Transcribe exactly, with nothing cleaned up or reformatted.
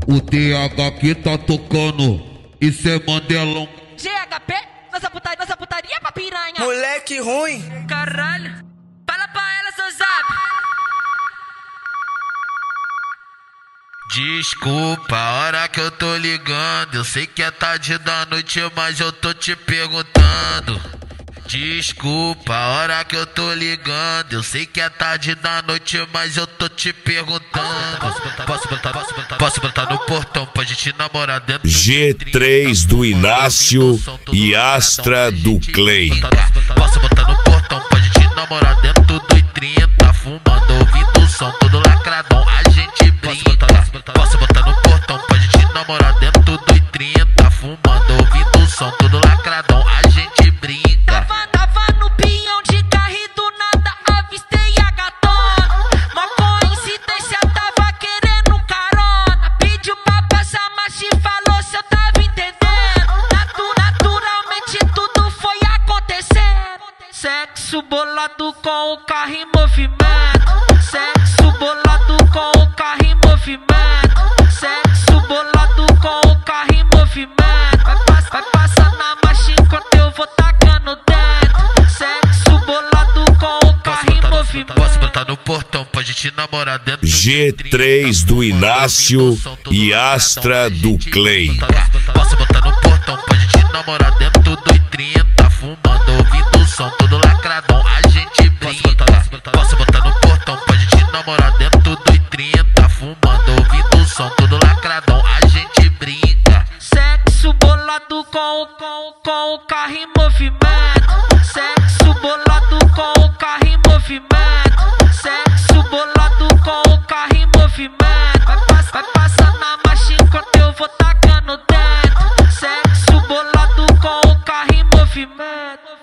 O D H que tá tocando, isso é Mandelão. G H P, nossa putaria, nossa putaria pra piranha. Moleque ruim. Caralho, fala pra ela, seu zap. Desculpa a hora que eu tô ligando, eu sei que é tarde da noite, mas eu tô te perguntando. Desculpa a hora que eu tô ligando, eu sei que é tarde da noite, mas eu tô te perguntando. Posso botar, posso botar, posso botar, posso botar no portão pra gente namorar dentro G três do Inácio e Astra do Clay. Posso botar no portão pra gente namorar dentro do I trinta, fumando, ouvindo o som todo lacradão, a gente brinca. Posso botar no portão pra gente namorar dentro do I trinta, fumando, ouvindo o som todo lacradão, a gente brinca. Tava, tava no pinhão de carro e do nada avistei a gatona. Uma coincidência, tava querendo carona. Pediu pra passar, mas te falou se eu tava entendendo. Natu, naturalmente tudo foi acontecendo. Sexo bolado com o carro em movimento. Sexo bolado com o carro em movimento. Sexo bolado com o carro em movimento. Vai, pass vai passar na marcha enquanto eu vou tacando dentro. Sexo bolado com o carro em movimento. Posso botar no portão pra gente namorar dentro G três do Inácio e Astra do Clay. Posso botar no portão pra gente namorar dentro do I trinta, fumando, ouvindo o som todo lacradão, a gente brinca. Posso botar no portão pra gente namorar dentro do I trinta, fumando, ouvindo o som todo lacradão, a gente brinca. Sexo bolado com, com, com o carro em movimento. Sexo bolado com o carro em movimento. Sexo bolado com o carro em movimento. Vai, pass vai passar na marcha enquanto eu vou tacando dentro. Sexo bolado com o carro em movimento.